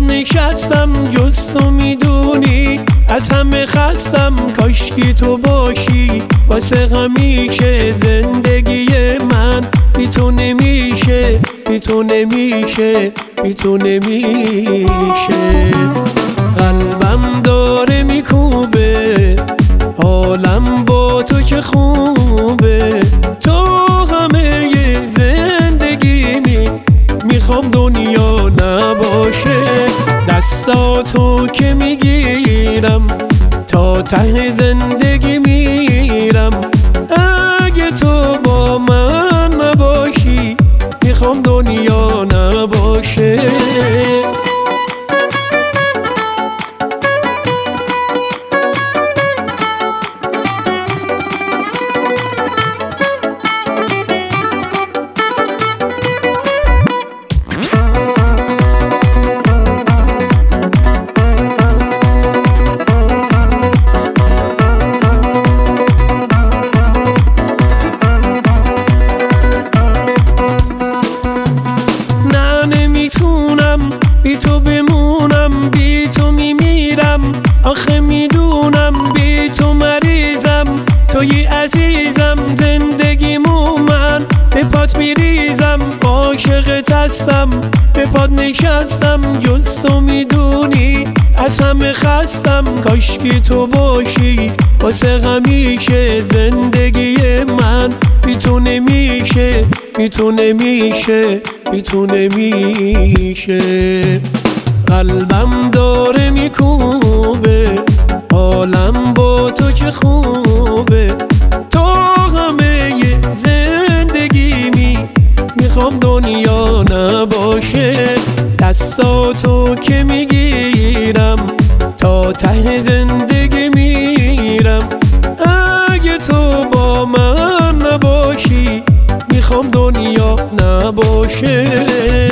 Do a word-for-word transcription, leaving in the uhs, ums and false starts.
نشستم جز تو میدونی از همه خستم، کاشکی تو باشی واسه همیشه. زندگی من بی تو نمیشه، بی تو نمیشه، بی تو نمیشه. قلبم داره میکوبه، حالم با تو که خوبه. تو همه زندگیمی، میخوام دنیا نباشه. دستاتو که میگیرم تا ته زندگی میرم. اگه تو با من نباشی میخوام دنیا نباشه. بی تو بمونم، بی تو میمیرم. آخه میدونم بی تو مریضم. توی عزیزم، زندگیمو من به پات میریزم. عاشقت هستم، به پات نشستم جز تو میدونی از همه خستم. کاشکی تو باشی واسه همیشه. زندگی من بی تو نمیشه، بی تو نمیشه، بی تو نمیشه. قلبم داره میکوبه، حالم با تو که خوبه. تو همه زندگیمی، میخوام دنیا نباشه. دستاتو که میگیرم تا ته زندگی میرم. اگه تو با من نباشی میخوام دنیا نباشه.